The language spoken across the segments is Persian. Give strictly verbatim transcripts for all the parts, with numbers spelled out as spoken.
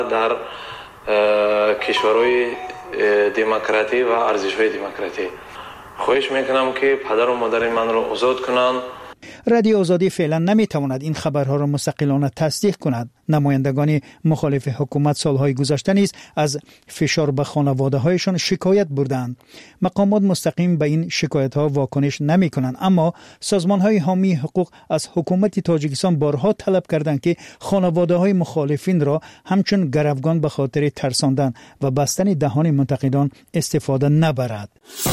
در کشورهای دموکراتی و ارزش‌های دموکراتی خواهش میکنم که پدر و مادر من را آزاد کنند. رادیو آزادی فعلا نمیتواند این خبرها را مستقلانه تصدیق کند. نمایندگان مخالف حکومت سالهای گذشته نیز از فشار به خانواده‌هایشان شکایت بردند. مقامات مستقیم به این شکایت‌ها واکنش نمی‌کنند، اما سازمان‌های حامی حقوق از حکومت تاجیکستان بارها طلب کردند که خانواده‌های مخالفین را همچون گروگان به خاطر ترساندن و بستن دهان منتقدان استفاده نبرد.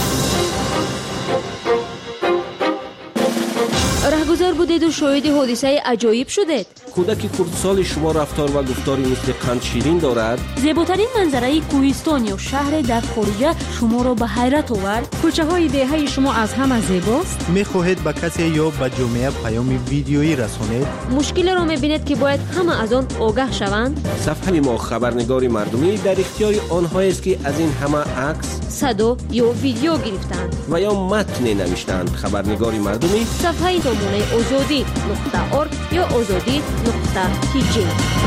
رهگذر بودید و شاهد حادثه عجایب شدید. کودک کردسال شما رفتار و گفتاری مثل قند شیرین دارد. زیباترین منظره کوهستان یا شهر در خارج شما را به حیرت آورد. کوچه های دهه شما از همه زیباست. میخواهید به کسی یا به جامعه پیام ویدیویی رسانید؟ مشکل را میبینید که باید همه از آن آگاه شوند. صفحه ما خبرنگار مردمی در اختیار آنهایی است که از این همه عکس، صدا یا ویدیو گرفتند و یا متن نوشتند. خبرنگار مردمی صفحه نمونه آزادی نقطه ارگ یا آزادی نقطه تی جی.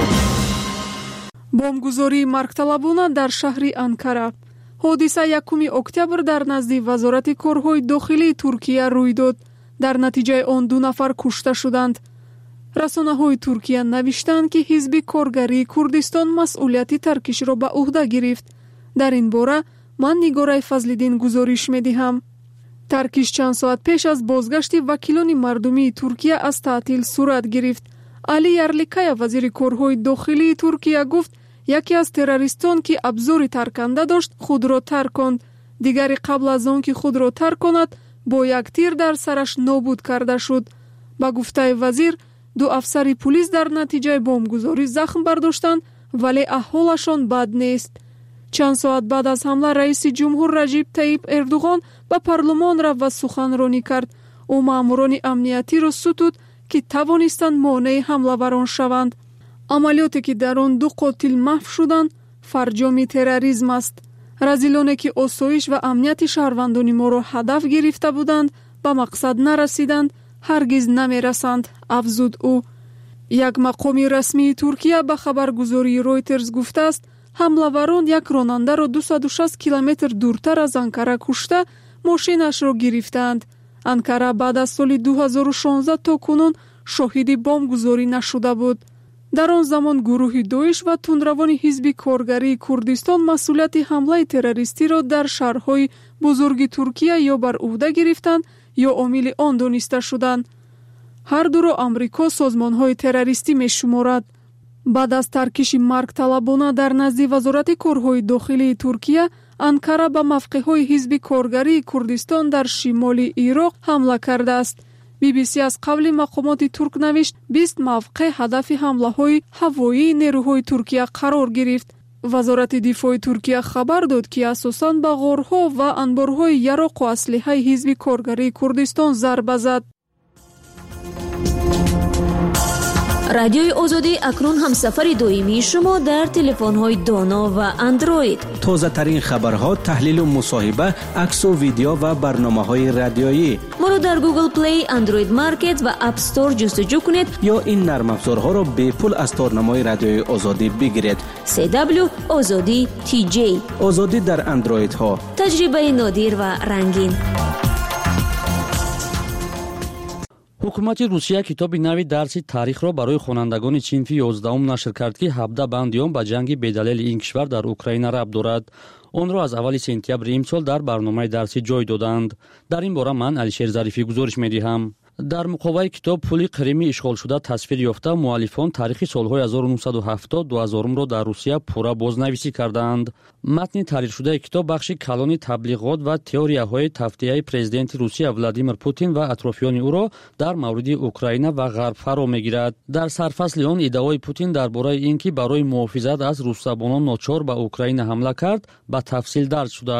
بمبگذاری مرگطلبانه در شهر انکارا. حادثه یکم اکتبر در نزد وزارت کارهای داخلی ترکیه روی داد. در نتیجه آن دو نفر کشته شدند. رسانه‌های ترکیه نوشتند که حزب کارگری کردستان مسئولیت ترکش را به عهده گرفت. در این باره من نگاره فضل‌الدین گزارش می‌دهم. ترکیش چند ساعت پیش از بازگشت وکیلان مردمی ترکیه از تعطیل صورت گرفت. علی یرلیکای وزیر کارهای داخلی ترکیه گفت یکی از تروریستان که ابزار ترکنده داشت خود را ترک کند. دیگری قبل از آن که خود را ترک کند با یک تیر در سرش نابود کرده شد. با گفته وزیر دو افسر پلیس در نتیجه بمبگذاری زخم برداشتند ولی احوالشان بد نیست. چند ساعت بعد از حمله رئیس جمهور رجب طیب اردوغان به پارلمان رفت و سخنرانی کرد. او ماموران امنیتی را ستود که توانستند مانع حمله‌وران شوند. عملیاتی که در آن دو قاتل محو شدند فرجام تروریسم است. رذیلانی که آسایش و امنیت شهروندان ما را هدف گرفته بودند به مقصد نرسیدند، هرگز نمیرسند، افزود او. یک مقام رسمی ترکیه به خبرگزاری رویترز گفته است حمله‌وران یک راننده را دویست و شصت کیلومتر دورتر از انکارا کشته ماشینش را گرفتند. انکارا بعد از سال دو هزار و شانزده تا کنون شاهد بمبگذاری نشده بود. در آن زمان گروه داعش و تندروان حزب کارگری کردستان مسئولیت حمله تروریستی را در شهرهای بزرگ ترکیه یا بر عهده گرفتند یا عامل آن دانسته شدند. هر دو را آمریکا سازمان‌های تروریستی می‌شمارد. بعد از ترکش مرگطلبانه در نزد وزارت کارهای داخلی ترکیه، انکارا به موقع‌های حزب کارگری کردستان در شمال عراق حمله کرده است. بی بی سی از قبل مقامات ترک نوشت بیست موقع هدف حمله‌های هوایی نیروهای ترکیه قرار گرفت. وزارت دفاع ترکیه خبر داد که اساساً به غارها و انبارهای یراق و اسلحه حزب کارگری کردستان ضربه زد. رادیوی آزادی اکنون هم سفر دائمی شما در تلفن‌های دانا و اندروید. تازه ترین خبرها، تحلیل و مصاحبه، عکس و ویدیو و برنامه‌های رادیویی. ما را در گوگل پلی، اندروید مارکت و اپ استور جستجو کنید یا این نرم افزارها را به پول از تارنمای رادیوی آزادی بگیرید. سی دبلیو آزادی تی جی. آزادی در اندروید ها. تجربه نادر و رنگین. ҳукумати русия китоби нави дарси таърихро барои хонандагони синфи ёздаҳум нашр кард ки ҳабда банди он ба ҷанги бедалели ин кишвар дар украина рабт дорад. онро аз аввали сентябри имсол дар барномаи дарсӣ ҷой доданд. дар ин бора ман алишер зарифӣ гузориш медиҳам. дар муқобаи китоб пули қирими ишғолшуда тасвир ёфта муаллифон таърихи солҳои ҳазору нуҳсаду ҳафтод дуҳазорумро дар русия пурра бознависӣ карданд. матни таҳриршудаи китоб бахши калони таблиғот ва теорияҳои тафтияи президенти русия Владимир Путин ва атрофиёни ӯро дар мавриди Украина ва Ғарб фаро мегирад. дар сарфасли он иддаои Путин дар бораи ин ки барои муҳофизат аз русзабонон ночор ба Украина ҳамла кард ба тафсил дард шудааст.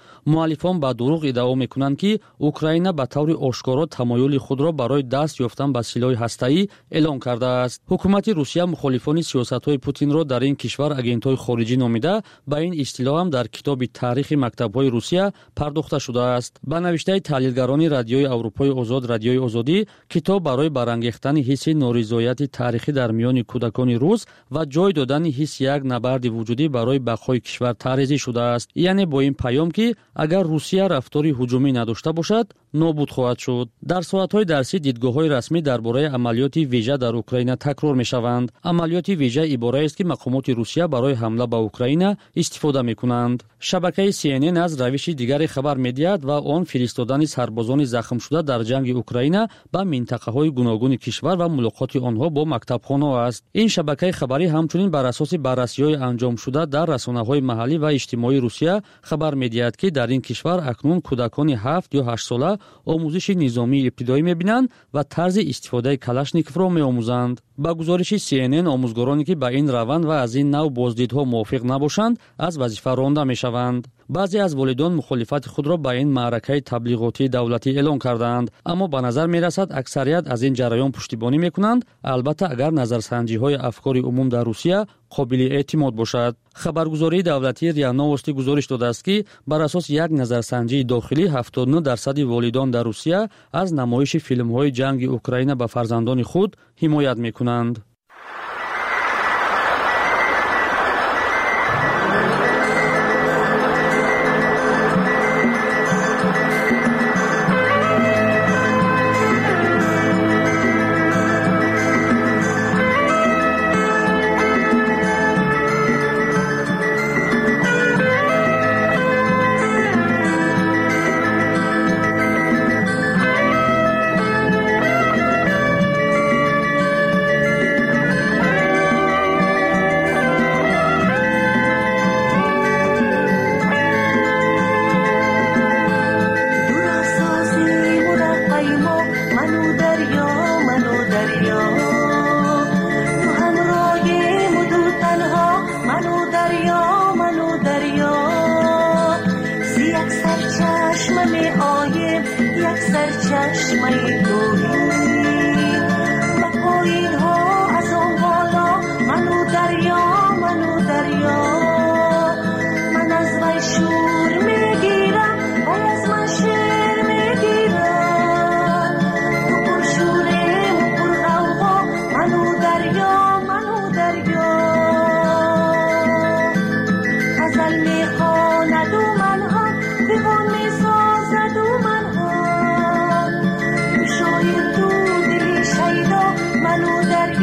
муаллифон ба дурӯғ иддао мекунанд ки Украина ба таври ошкоро тамоюли худро барои даст ёфтан ба силоҳи ҳастаӣ эълон кардааст. ҳукумати Русия мухолифони сиёсатҳои Путинро дар ин кишвар агентҳои хориҷӣ номида, ба ин истилоҳ ҳам дар китоби таърихи мактабҳои Русия пардохта шудааст. Ба навиштаи таҳлилгарони радиои Аврупои озод Радиои озодӣ, китоб барои барангехтани ҳисси норизояти таърихӣ дар миёни кӯдакони рус ва ҷой додани ҳисси як набарди вуҷудӣ барои бақои кишвар тарезӣ шудааст. яъне бо ин паём ки агар Русия рафтори ҳуҷумӣ надошта бошад, нобуд хоҳад шуд. дар соатҳои дарсӣ дидгоҳҳои расмӣ дар бораи амалиёти вежа дар Украина такрор мешаванд. амалиёти вежа ибораест ки мақомоти Русия барои ҳамла ба Украина истифода мекунанд. шабакаи Си Эн Эн аз равиши дигаре хабар медиҳад ва он фиристодани сарбозони захмшуда дар ҷанги Украина ба минтақаҳои гуногуни кишвар ва мулоқоти онҳо бо мактабхонҳо аст. ин шабакаи хабарӣ ҳамчунин бар асоси баррасиҳои анҷомшуда дар расонаҳои маҳаллӣ ва иҷтимоии Русия хабар медиҳад ки дар ин кишвар акнун кӯдакони ҳафт ё ҳашт сола омӯзиши низомии ибтидоӣ мебинанд ва тарзи истифодаи калашниковро меомӯзанд. ба гузориши Си Эн Эн, омӯзгороне ки ба ин раванд ва аз ин нав боздидҳо мувофиқ набошанд, аз вазифа ронда мешаванд. баъзе аз волидон мухолифати худро ба ин маъракаи таблиғотии давлатӣ эълон кардаанд, аммо ба назар мерасад аксарият аз ин ҷараён пуштибонӣ мекунанд, албатта агар назарсанҷиҳои афкори умум дар Русия қобили эътимод бошад. хабаргузории давлатии РИА Новости гузориш додааст ки бар асоси як назарсанҷии дохилӣ ҳафтод и нӯ дарсади волидон дар Русия аз намоиши филмҳои ҷанги Украина ба фарзандони худ ҳимоят мекунанд. منو در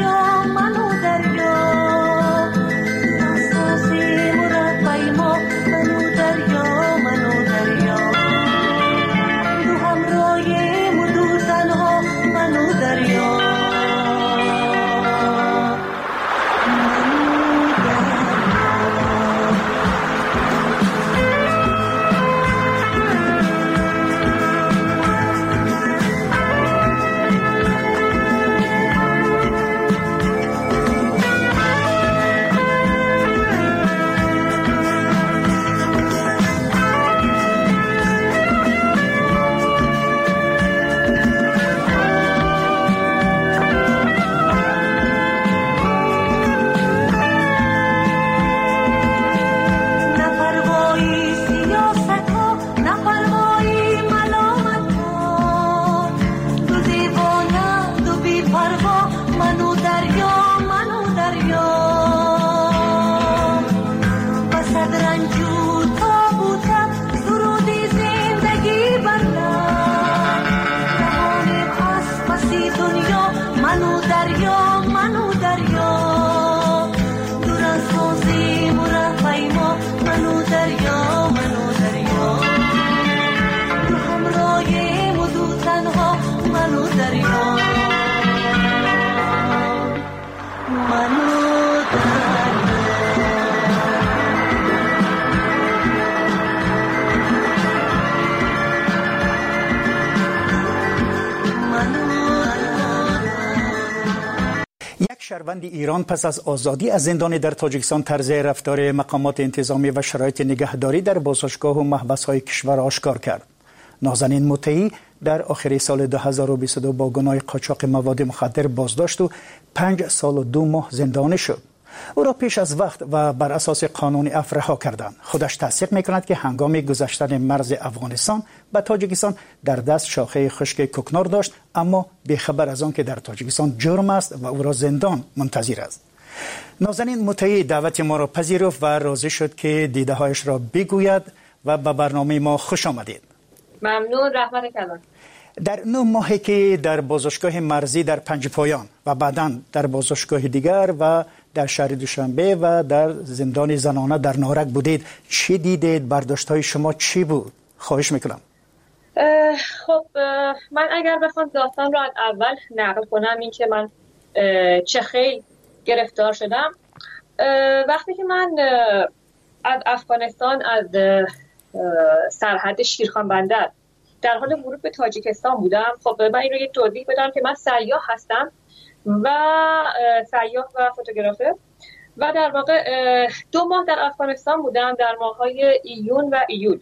کمربند ایران پس از آزادی از زندان در تاجیکستان طرز رفتار مقامات انتظامی و شرایط نگهداری در بازداشتگاه و محبس‌های کشور آشکار کرد. نازنین مطیعی در آخر سال دو هزار و بیست و دو با گناه قاچاق مواد مخدر بازداشت و پنج سال و دو ماه زندانی شد. او را پیش از وقت و بر اساس قانون عفو رها کردند. خودش تصدیق می‌کند که هنگام گذشتن مرز افغانستان به تاجیکستان در دست شاخه خشک کوکنار داشت، اما بی‌خبر از آن که در تاجیکستان جرم است و او را زندان منتظر است. نازنین مطیعی دعوت ما را پذیرفت و راضی شد که دیده‌هایش را بگوید و به برنامه ما خوش آمدید. ممنون. رحمت کلان. در نه ماهی که در بازداشتگاه مرزی در پنجپایان و بعداً در بازداشتگاه دیگر و در شهر دوشنبه و در زندان زنانه در نارک بودید، چی دیدید؟ برداشت‌های شما چی بود؟ خواهش میکنم. خب من اگر بخوام داستان رو از اول نقل کنم، این که من چه خیلی گرفتار شدم. وقتی که من از افغانستان از سرحد شیرخان بندر در حال ورود به تاجیکستان بودم، خب من این رو یک توضیح بدم که من سیاح هستم و سیاح و فوتوگرافر و در واقع دو ماه در افغانستان بودم، در ماه‌های ایون و ایول.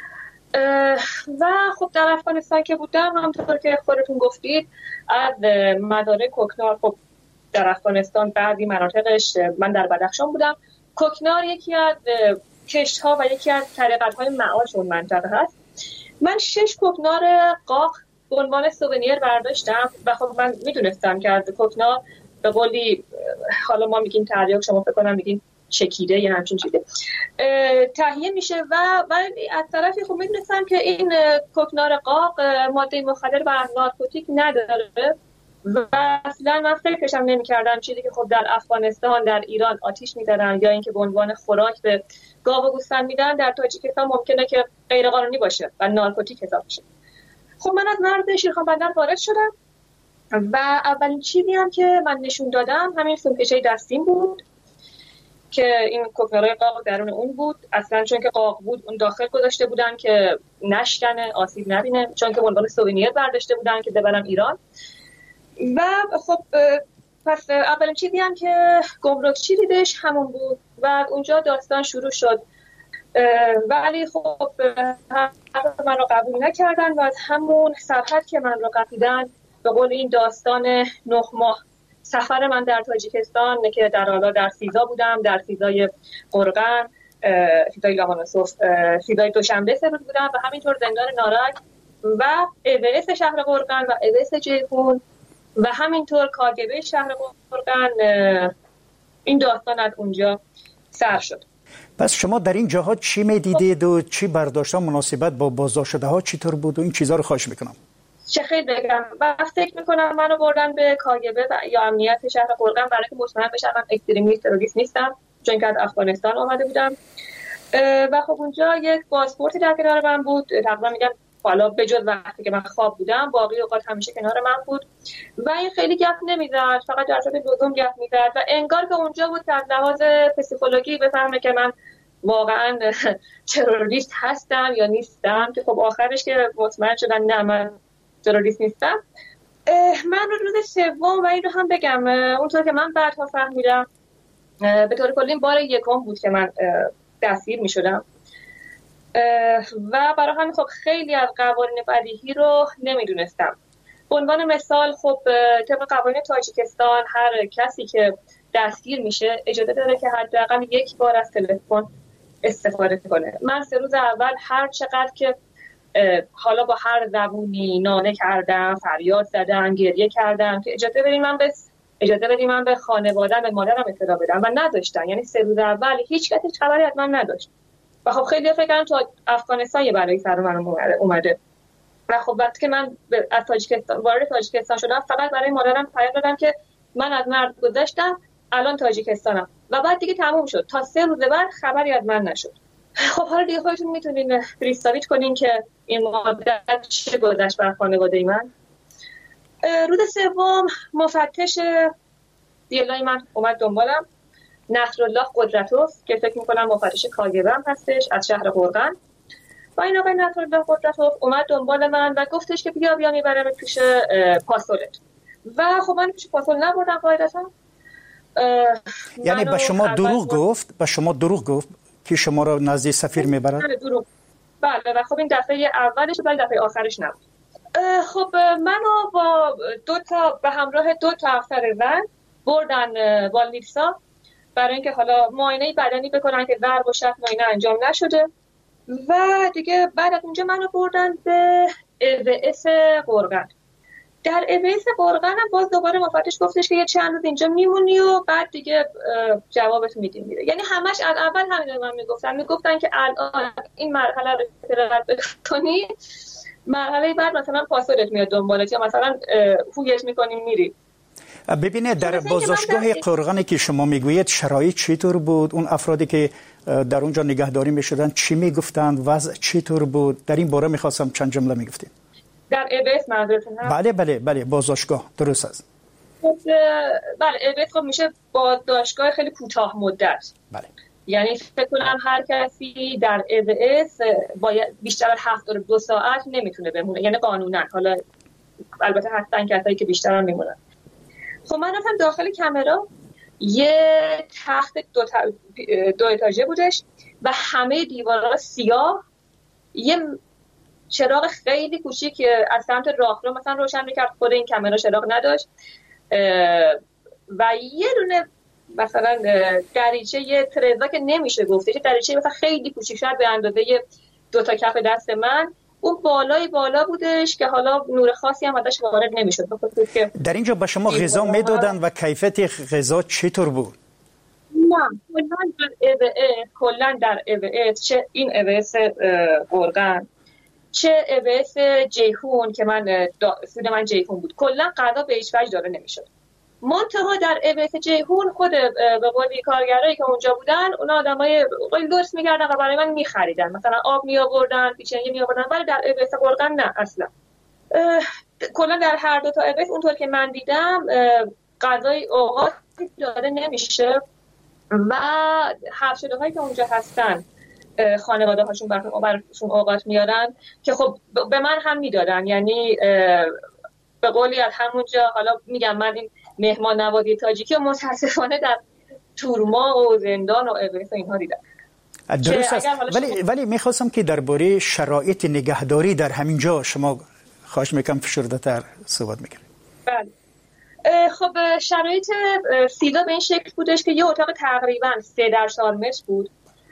و خب در افغانستان که بودم، همونطور که خودتون گفتید، از مزارع کوکنار، خب در افغانستان بعضی مناطقش، من در بدخشان بودم، کوکنار یکی از کشت‌ها و یکی از طریقت‌های معاش اون منطقه هست. من شش کوکنار قاق به عنوان سوونیر برداشتم و خب من میدونستم که از کوکنار به قولی، حالا ما میگیم تریاک، شما فکر کنم میگین چکیده یا همچین چیزه، تهیه میشه و ولی از طرفی خب میدونستم که این کوکنار قاق ماده مخدر و نارکوتیک نداره و اصلا من فکرشم نمی‌کردم چیزی که خب در افغانستان، در ایران آتیش می‌زدن یا اینکه به عنوان خوراک به گاو و گوسفند میدن، در تاجیکستان ممکنه که غیر قانونی باشه و نارکوتیک حساب بشه. خب من از مرز شیرخان بندر وارد شدم و اولین چیزی هم که من نشون دادم همین سومکشه دستیم بود که این کوکنارای قاق درون اون بود. اصلا چون که قاق بود اون داخل گذاشته بودن که نشکنه، آسیب نبینه، چون که به عنوان سوونیر برداشته بودن که ببرم ایران. و خب پس اولین چیزی هم که گمرکچی دیدش همون بود و اونجا داستان شروع شد. ولی خب من رو قبول نکردن و از همون سرحد که من رو قپیدن، به قول این داستان نه ماه سفر من در تاجیکستان که در حالا در سیزا بودم، در سیزای قرغن، سیزای لاهانوسوف، سیزای دوشنبه سه روز بودم و همینطور زندان نارک و اویس شهر قرغن و اویس جیهون و همینطور کاگبه شهر قرغن. این داستان از اونجا سر شد. پس شما در این جاها چی میدیدید و چی برداشتن مناسبت با بازداشت شده ها چطور بود و این چیزها رو خواهش میکنم؟ چه خیلی بگم و فکر میکنم منو بردن به کاگبه یا امنیت شهر قرغن برای که مطمئن بشم من اکستریمیست تروریست نیستم، چون که از افغانستان آمده بودم. و خب اونجا یک پاسپورتی در کنار من بود، تقریبا میگم حالا به جز وقتی که من خواب بودم باقی اوقات همیشه کنار من بود و این خیلی گپ نمیزد، فقط در صورت لزوم گپ میزد و انگار که اونجا بود از لحاظ پسیکولوژی بفهمه که من واقعا تروریست هستم یا نیستم، که خب آخرش که مطمئن شدن نه من تروریست نیستم. من روز سوم و این رو هم بگم اونطور که من بعدها فهمیدم به طور کلی این بار یکم بود که من دستگیر میشدم و برای همین خب خیلی از قوانین بدیهی رو نمیدونستم. به عنوان مثال خب طبق قوانین تاجیکستان هر کسی که دستگیر میشه اجازه داره که حداقل یک بار از تلفن استفاده کنه. من سه روز اول هر چقدر که حالا با هر زبونی ناله کردم، فریاد زدم، گریه کردم که اجازه بدید من به اجازه بدید من به خانواده‌ام، به مادرم اطلاع بدم و نداشتن. یعنی سه روز اول هیچ کسی خبری از من نداشت و خب خیلی فکر کردم تو افغانستان یه بلایی سر من اومده و خب وقتی که من از تاجیکستان وارد تاجیکستان شدم فقط برای مادرم پیام دادم که من از مرز گذشتم، الان تاجیکستانم و بعد دیگه تموم شد. تا سه روز بعد خبری از من نشد. خب حالا دیگه خودتون میتونین پریستاویت کنین که این مدت چه گذشت بر خانواده من. روز سوم مفتش دیلای من اومد دنبالم، نصرالله قدرتوف که فکر میکنم مفتش کاگبه هم هستش از شهر قرغن و این آقای نصرالله قدرتوف اومد دنبال من و گفتش که بیا بیا میبرم پیش پاسولت و خب من پیش پاسول نبردم قاعدتا یعنی به شما دروغ گفت به شما دروغ گفت که شما را نزد سفیر میبرد؟ بله دروغ. بله و خب این دفعه اولش ولی دفعه آخرش نبود. خب منو با دو تا به همراه دو تا افسر زن بردن والنیتسا برای اینکه حالا معاینه بدنی بکنن که ضرب و شتم معاینه انجام نشده و دیگه بعد از اونجا منو بردن به ای وی اس قرغن. در ای وی اس قرغن هم باز دوباره مفتش گفتش که یه چند روز اینجا میمونی و بعد دیگه جوابت میدیم میره. یعنی همش از اول همین رو من میگفتن میگفتن که الان این مرحله رو رد بکنی مرحله بعد مثلا پاسپورت میاد دنبالت یا مثلا هویت میکنیم میری. ببینید در بازداشتگاه قرغنی که شما میگویید شرایط چطور بود؟ اون افرادی که در اونجا نگهداری میشدن چی میگفتند؟ وضع چطور بود؟ در این باره میخواستم چند جمله میگفتید. در ای وی اس منظورتون هست؟ بله بله بله بازداشتگاه درست است. بله ای وی اس خب میشه بازداشتگاه خیلی کوتاه مدت. بله. یعنی فکر کنم هر کسی در ای وی اس باید بیشتر از هفتاد و دو ساعت نمیتونه بمونه، یعنی قانونا. حالا البته هستن کسایی که بیشتر هم میمونن. خب من رفتم داخل کامرا، یه تخت دو, تا... دو اتاژه بودش و همه دیوارها سیاه، یه چراغ خیلی کوچیک از سمت راهرو مثلا روشن میکرد، خود این کامرا چراغ نداشت و یه دونه مثلا دریچه، یه ترزا که نمیشه گفتش، دریچه مثلا خیلی کوچیک شد به اندازه دو تا کف دست من، اون بالای بالا بودش که حالا نور خاصی هم ازش وارد نمیشد. در اینجا به شما غذا میدادن و کیفیت غذا چطور بود؟ نه کلا در ای وی اس کلا در ای وی اس چه این ای وی اس قرغن چه ای وی اس جیهون که من سود من جیهون بود، کلا غذا به هیچ وجه داده نمیشد. منتها در ای وی اس جیهون خود به قولی کارگرایی که اونجا بودن اونا آدمای خیلی درست می‌کردن و برای من می‌خریدن، مثلا آب می‌آوردن، پیچنگی می‌آوردن، ولی در ای وی اس قرغن نه اصلا. کلا در هر دو تا ای وی اس اونطور که من دیدم غذای اوقات داده نمیشه و حبس شده‌هایی که اونجا هستن خانواده‌هاشون براشون اوقات میارن که خب به من هم میدادن، یعنی به قولی از همونجا، حالا میگم من این مهمان نوازی تاجیکی و متاسفانه در تورما و زندان و اویس اینها دیدم. درست است، ولی ولی میخواستم که درباره شرایط نگهداری در همین جا شما خواهش میکنم فشرده‌تر صحبت میکنید. بله خب شرایط سیدا به این شکل بودش که یه اتاق تقریبا سه در چهار متر بود.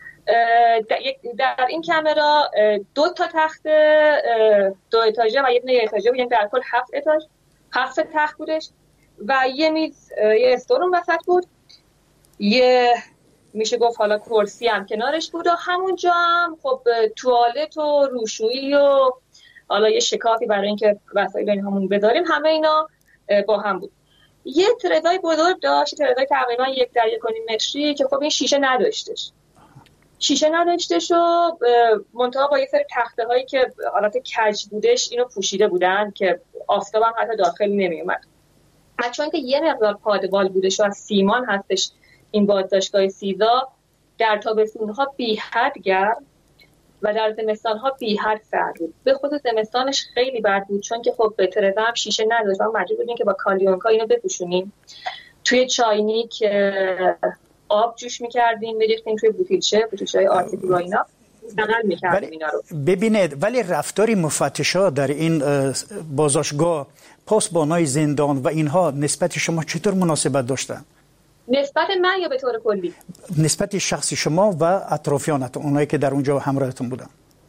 در این کامرا دو تا تخت دو اتاژه و یه دونه اتاژه بود، یعنی در کل هفت اتاژ هفت تخت بودش و یه میز، یه استورون وسط بود، یه میشه گفت حالا کرسی هم کنارش بود و همونجا هم خب توالت و روشویی و حالا یه شکافی برای اینکه وسایل اینهامون بذاریم، همه اینا با هم بود. یه ترزای بزرگ داشت، ترزای تقریبا یک در یک و نیم متری که خب این شیشه نداشتش شیشه نداشتش و منتها با یه سری تخته هایی که حالت کج بودش اینو پوشیده بودن که آفتاب هم حتی داخل نمی اومد. چون که یه مقدار پادبال بودش و از سیمان هستش این بازداشتگاه سیدا، در تابستون ها بی حد گرم و در زمستان ها بی حد سرد بود. به خود زمستانش خیلی بد بود چون که خب به ترزه هم شیشه نداشت و مجبور بودیم که با کالیونکا اینو بپوشونیم. توی چاینیک آب جوش می‌کردیم، می‌ریختیم توی بوتیلچه، بوتیلچه‌های آرتیفی و اینا نقل می‌کردیم اینا رو. ببینید ولی رفتار مفتشا در این بازداشتگاه، پاسبانای زندان و اینها نسبت شما چطور مناسبت داشتن؟ نسبت من یا به طور کلی؟ نسبت شخصی شما و اطرافیانتون، اونایی که در اونجا همراهتون بودن.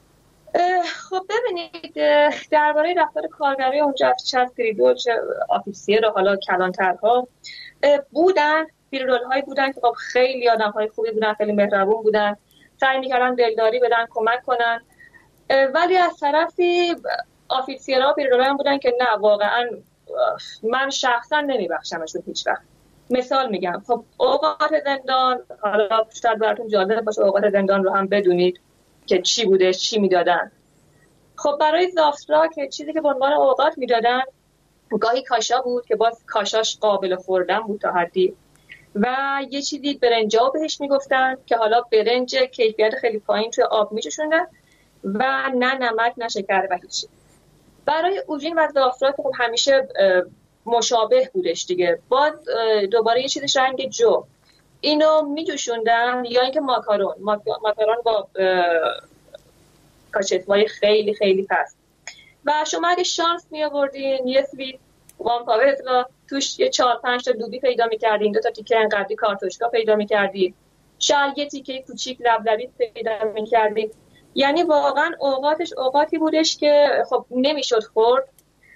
خب ببینید درباره رفتار کارگرای اونجا، چه از پریدول چه آفیسیر و حالا کلانترها بودن، پیرول هایی بودن که خب خیلی آدم های خوبی بودن، خیلی مهربون بودن، سعی میکردن دلداری بدن، کمک کنن، ولی از طرفی آفیسیرها و پیرول هم بودن که نه واقعا من شخصا نمیبخشمشون هیچ وقت. مثال میگم، خب اوقات زندان، حالا شاید براتون جالب باشه اوقات زندان رو هم بدونید که چی بوده، چی میدادن. خب برای زافترا که چیزی که به عنوان اوقات میدادن گاهی کاشا بود که باز کاشاش قابل خوردن بود تا حدی، و یه چیزی برنجا بهش میگفتن که حالا برنج کیفیت خیلی پایین توی آب میچشوندن و نه نمک نه شکر و هیچی. برای اوژین و زافترا که خب همیشه مشابه بودش دیگه. باز دوباره یه چیزش رنگ جو اینو میجوشوندن، یا اینکه ماکارون ماکارون با کاچتوای خیلی خیلی پست. و شما اگه شانس می آوردین یه سویت وان پاور را توش یه چهار پنج تا دوبی پیدا می‌کردین، دو تا تیکه انقدری کارتوشکا پیدا می‌کردین، شاید یه تیکه کوچیک لبلبی پیدا می‌کردین. یعنی واقعا اوقاتش اوقاتی بودش که خب نمیشد خورد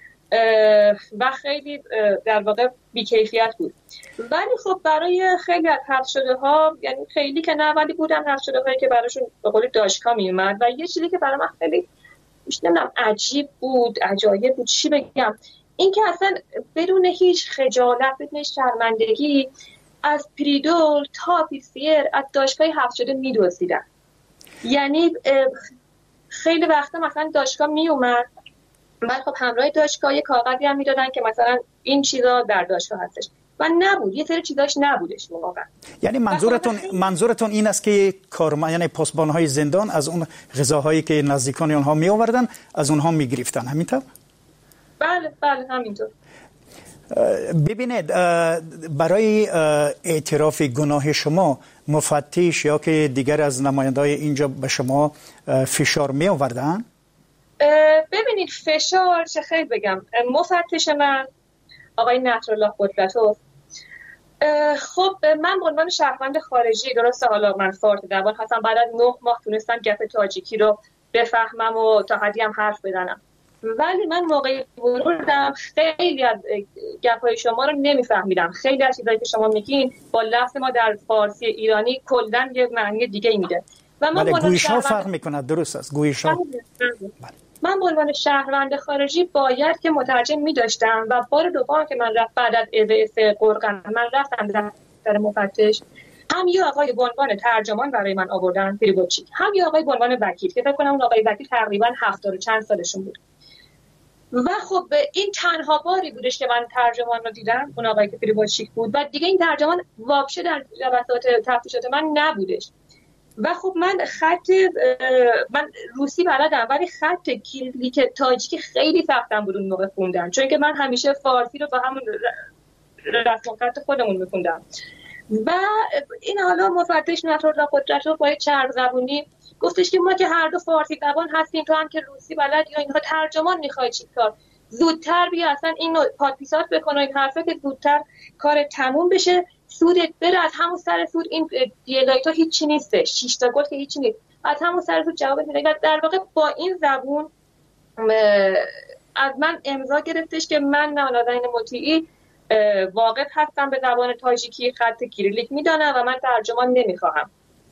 و خیلی در واقع بی‌کیفیت بود. ولی خب برای خیلی از حذف شده ها، یعنی خیلی که نه ولی بودن حذف شده هایی که براشون به قول داشکا میومد. و یه چیزی که برای من خیلی نمیدونم عجیب بود، عجایب بود، چی بگم، این که اصلا بدون هیچ خجالت، بدون هیچ شرمندگی از پریدول تا پیسیر از داشکای حذف شده میدوزیدن. یعنی خیلی وقتا مثلا داشکا میومد، بعد خب همراه داشکا یه کاغذی هم میدادن که مثلا این چیزا در داشکا هستش و نبود، یه سری چیزاش نبودش واقعا. یعنی منظورتون منظورتون این است که کارمند، یعنی پاسبان‌های زندان از اون غذاهایی که نزدیکان اونها می آوردن از اونها می گرفتن، همینطور؟ بله بله همینطور. ببینید برای اعتراف گناه شما مفتش یا که دیگر از نماینده‌های اینجا به شما فشار می آوردن؟ ببینید فشار چه خیلی بگم، مفتش من آقای نصرالله قدرتوف، خب من به عنوان شهروند خارجی، درسته حالا من فارسی زبان هستم، بعد از نه ماه تونستم گپ تاجیکی رو بفهمم و تا حدی هم حرف بزنم، ولی من موقعی ورودم خیلی از گپ‌های شما رو نمیفهمیدم. خیلی از چیزایی که شما میگین با لفظ ما در فارسی ایرانی کلاً یه معنی دیگه ای میده و من گویش‌ها فرق میکنه. درست است گویش‌ها. من به عنوان شهروند خارجی باید که مترجم می‌داشتم و بار دوم که من رفت بعد از اذاعه قرقن من رفتم دفتر مفتش، هم یه آقای به عنوان ترجمان برای من آوردن پریبوچیک، هم یه آقای به عنوان وکیل که فکر کنم اون آقای وکیل تقریبا هفتاد و چند سالشون بود. و خب این تنها باری بودش که من ترجمان رو دیدم، اون آقایی که پریبوچیک بود و دیگه این ترجمان واقشه در جلسات تفتیشات من نبودش. و خب من خط من روسی بلدم ولی خط کیریلیک تاجیکی خیلی سختم بود اون موقع خوندن، چون که من همیشه فارسی رو با همون رسم خط خودمون میخوندم. و این حالا مفتش نصرالله قدرتوف با چرب زبونی گفتش که ما که هر دو فارسی زبان هستیم، تو هم که روسی بلد یا اینها ترجمان میخوای چیکار، زودتر بیا اصلا اینو پادپیسات بکن و این حرفه که زودتر کار تموم بشه، سودت بره از همون سر سود، این دیلایت ها هیچی نیسته، شش تا گل که هیچی نیست، از همون سر سود جواب میده. در واقع با این زبون از من امضا گرفتش که من نازنین مطیعی واقف هستم به زبان تاجیکی، خط کیریلیک میدانم و من ترجمان نمیخواهم.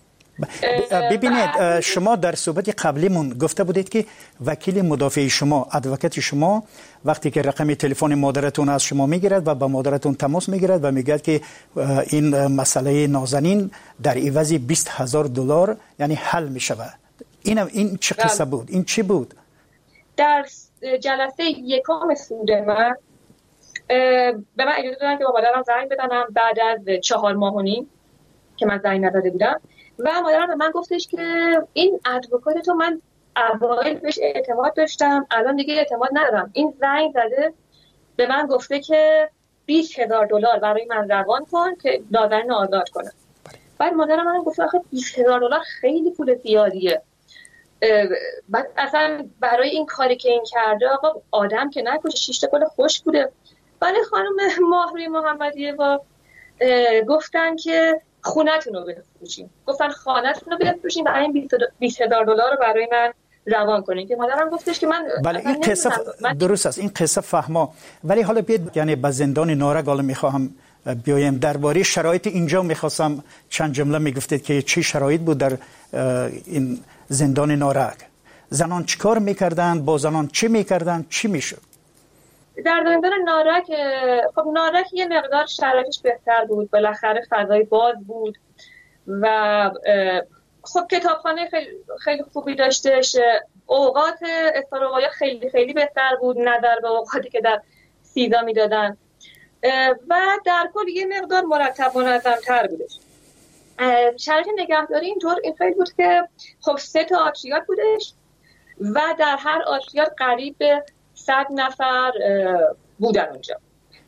ببینید شما در صحبت قبلیمون گفته بودید که وکیل مدافع شما، ادوکات شما، وقتی که رقم تلفن مادرتون از شما میگیرد و با مادرتون تماس میگیرد و میگه که این مسئله نازنین در عوض بیست هزار دلار یعنی حل میشود، این این چه قصه بود؟ این چی بود؟ در جلسه یکم سود من به من اجازه دادن که با مادرم زنگ بزنم بعد از چهار ماه و نیم که من زنگ نداده بودم و مادرم به من گفتش که این ادوکات تو من اوایل بهش اعتماد داشتم، الان دیگه اعتماد ندارم، این زنگ زده به من گفته که بیست هزار دلار برای من روان کن که نازنین آزاد کنم. بعد مادرم من گفت آخه بیست هزار دلار خیلی پول زیادیه، بعد اصلا برای این کاری که این کرده آقا آدم که نکشه، شش تا گل خوش بوده. ولی خانم ماهروی محمدیه با گفتن که خونه‌تون رو بفروشین، گفتن خانه‌تون رو بفروشین و این بیست هزار دلار رو برای من روان کنین که مادرم گفتش که من بله این قصه من... درست است، این قصه فهما. ولی حالا بیاد یعنی به زندان نارک حالا میخواهم بیایم درباره شرایط اینجا، میخواستم چند جمله میگفتید که چی شرایط بود در این زندان نارک، زنان چیکار میکردن، با زنان چی میکردن، چی میشد در زندان نارک؟ خب نارک یه مقدار شرایطش بهتر بود، بالاخره فضای باز بود و خب کتابخانه خیلی, خیلی خوبی داشتش، اوقات استراحت خیلی خیلی بهتر بود نظر به اوقاتی که در سیدا میدادن و در کل یه مقدار مرتب و منظم‌تر بودش. شرایط نگهداری اینطور این خیلی بود که خب سه تا آتشیات بودش و در هر آتشیات قریب به صد نفر بودن اونجا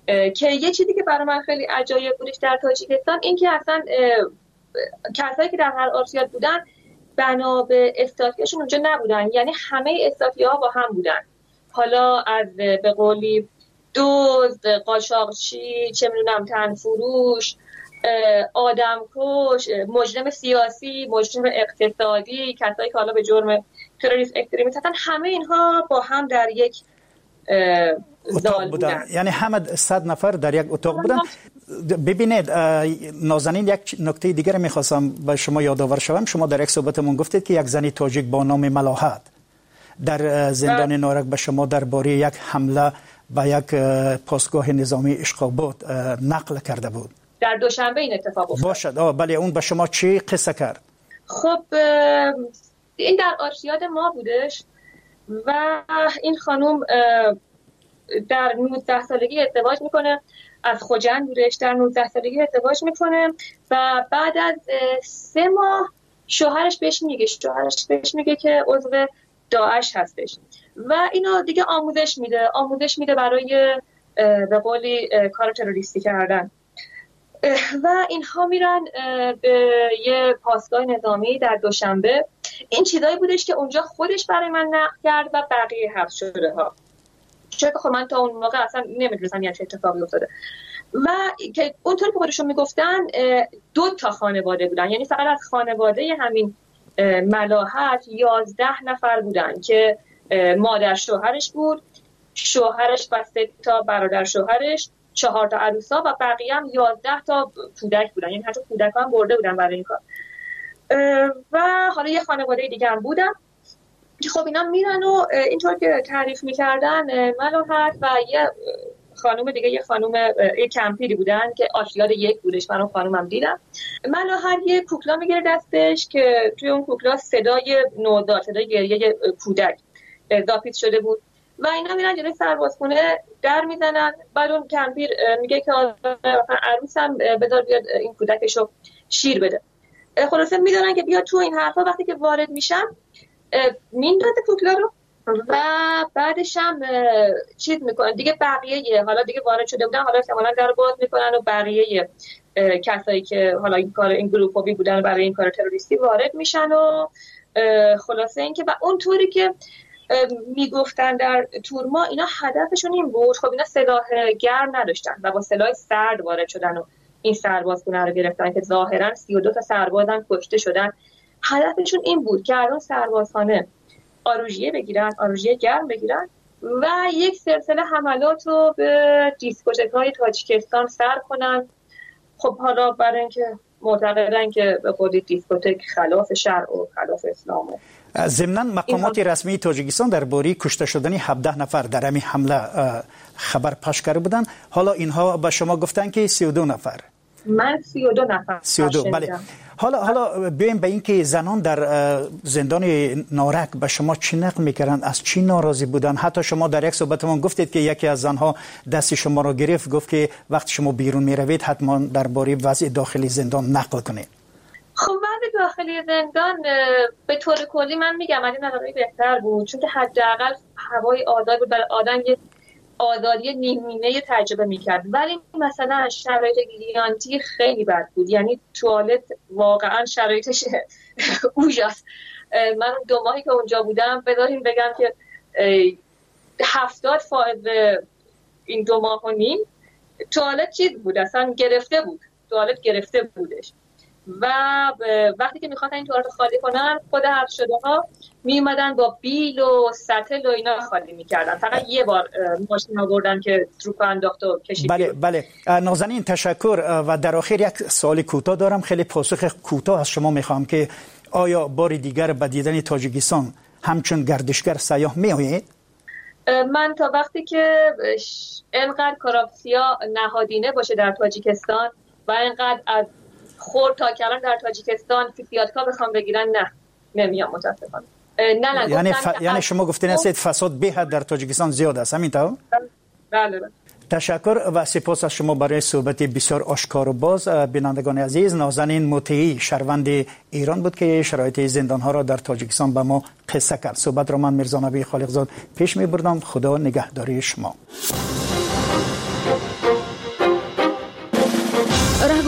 که یه چیزی که برای من خیلی عجایب بودش در تاجیکستان این که اصلا کسایی که در هر آرسیاد بودن بنا به استاتیاشون اونجا نبودن، یعنی همه استاتیاها با هم بودن. حالا از به قولی دزد، قاچاقچی، چه میدونم تنفروش، آدمکش، مجرم سیاسی، مجرم اقتصادی، کسایی که حالا به جرم تروریسم اکستریمیسم هستن، همه اینها با هم در یک اتاق بودن. بودن یعنی همه صد نفر در یک اتاق بودن. ببینید نازنین، یک نکته دیگر میخواستم به شما یادآور شوم. شما در یک صحبتمون گفتید که یک زن تاجیک با نام ملاحت در زندان نارک به شما درباره یک حمله به یک پاسگاه نظامی اشقاباد نقل کرده بود. در دوشنبه این اتفاق افتاد. باشد. آه بله، اون به شما چی قصه کرد؟ خب این در آرشیاد ما بودش و این خانم در نوزده سالگی ازدواج میکنه، از خوجند بودش، در نوزده سالگی ازدواج میکنه و بعد از سه ماه شوهرش بهش میگه شوهرش بهش میگه که عضو داعش هستش و اینو دیگه آموزش میده آموزش میده برای به قولی کار تروریستی کردن و اینها میرن به یه پاسگاه نظامی در دوشنبه. این چیزایی بودش که اونجا خودش برای من نقل کرد و بقیه حبس شده ها، چون خب من تا اون موقع اصلا نمیدونستم یه چه اتفاقی افتاده و که اونطور که خودشون میگفتن دو تا خانواده بودن، یعنی فقط از خانواده همین ملاحت یازده نفر بودن که مادر شوهرش بود، شوهرش و سه تا برادر شوهرش، چهار تا عروسا و بقیه هم یازده تا کودک بودن، یعنی حتی کودک هم برده بودن برای این کار. و حالا یه خانواده دیگه هم بودن که خب اینا میرن و اینطور که تعریف میکردن ملاحت و یه خانم دیگه، یه خانم یه کمپیری بودن که آشیاد یک بودش، من اون خانومم دیدم. ملاحت یه کوکلا میگیره دستش که توی اون کوکلا صدای نوزاد، صدای گریه کودک ضابط شده بود و اینا میرن جلوی سربازخونه در میزنن. بعد اون کمپیر میگه که عروسم بذار بیاد این کودکشو شیر بده. خلاصه میدونن که بیاد تو این حرفا. وقتی که وارد میشن میندازه کوکلا رو و بعدش هم چیز میکنن دیگه. بقیه حالا دیگه وارد شده بودن، حالا احتمالاً در باز میکنن و بقیه کسایی که حالا این کار این گروپی بودن برای این کار تروریستی وارد میشن و خلاصه این که و اونطوری که میگفتن در تورما اینا هدفشون این بود. خب اینا سلاح گرم نداشتن و با سلاح سرد وارد شدن و این سربازخونه رو گرفتن که ظاهرا سی و دو تا سربازن کشته شدن. هدفشون این بود که از اون سربازخانه آروژیه بگیرن، آروژیه گرم بگیرن و یک سلسله حملات رو به دیسکوتک‌های تاجیکستان سر کنن. خب حالا برای اینکه معتقدن که به خودی دیسکوتک خلاف شرع و خلاف اسلامه. ضمناً مقامات رسمی تاجیکستان درباره کشته شدن هفده نفر در همین حمله خبر پخش کرده بودند. حالا اینها به شما گفتن که سی و دو نفر. من سی و دو نفر. سی و دو بله. حالا حالا بیایم به این که زنان در زندان نارک به شما چی نقل میکردن، از چی ناراضی بودن؟ حتی شما در یک صحبتمون گفتید که یکی از زنها دست شما را گرفت، گفت که وقتی شما بیرون میروید حتما درباره وضع داخلی زندان نقل کنید. خب وضع داخلی زندان به طور کلی من میگم از این نظر بهتر بود، چون که حداقل هوای آزاد بود، برای آدم یه آزادی نیمینه تجربه میکرد. ولی مثلا شرایط گیلانتی خیلی بد بود، یعنی توالت واقعا شرایطش اوجاست. من دو ماهی که اونجا بودم بذاریم بگم که هفتاد فائز این دو ماه و نیم توالت چیز بود، اصلا گرفته بود، توالت گرفته بودش و وقتی که میخواستن این توالت خالی کنن خود حبس شده ها میومدن با بیل و سطل و اینا خالی میکردن. فقط یه بار ماشین آوردن که تروپ انداخت و کشید. بله بله نازنین تشکر. و در آخر یک سوال کوتاه دارم، خیلی پاسخ کوتاه از شما میخوام که آیا بار دیگر به دیدن تاجیکستان همچون گردشگر سیاح میآیید؟ من تا وقتی که اینقدر کراپسیا نهادینه باشه در تاجیکستان و اینقدر از خورد تا کلان در تاجیکستان فیفیاتکا بخوام بگیرن نه نمیام متاسفانه. نه نه یعنی ف... یعنی شما گفتین هستید فساد به حد در تاجیکستان زیاد است، همینطور؟ بله بله. تشکر و سپاس از شما برای صحبت بسیار آشکار و باز. بینندگان عزیز، نازنین مطیعی شهروند ایران بود که شرایط زندان ها را در تاجیکستان به ما قصه کرد. صحبت را من میرزا نبی خالقزاد پیش میبردم. خدا نگهداری شما.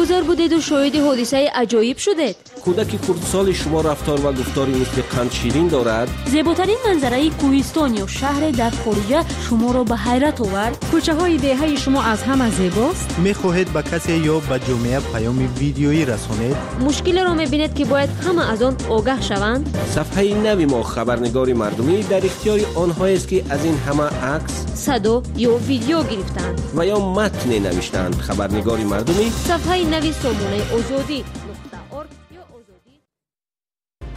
گذار بودید و شاهد حادثه عجایب شدید. کودک خردسال شما رفتار و گفتاری مثل قند شیرین دارد. زیباترین منظره کوهستان یا شهر در خارج شما را به حیرت آورد. کوچه های دهه شما از همه زیباست. می‌خواهید به کسی یا به جامعه پیام ویدیویی رسانید؟ مشکل را می‌بینید که باید همه از آن آگاه شوند. صفحه نوی ما خبرنگار مردمی در اختیار آنهایی است که از این همه عکس، صدا یا ویدیو گرفتند و یا متن نوشتند. خبرنگار مردمی، صفحه نوی سامانه آزادی.